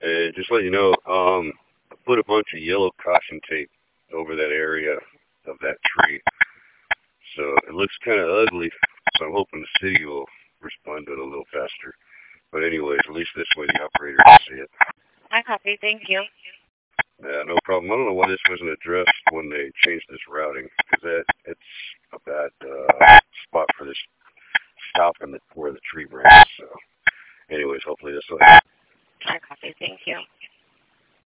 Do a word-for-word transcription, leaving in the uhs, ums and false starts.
And just let you know, um, I put a bunch of yellow caution tape over that area of that tree. So it looks kind of ugly. So I'm hoping the city will respond to it a little faster. But anyways, at least this way the operator can see it. I copy. Thank you. Yeah, no problem. I don't know why this wasn't addressed when they changed this routing, because that it's a bad uh,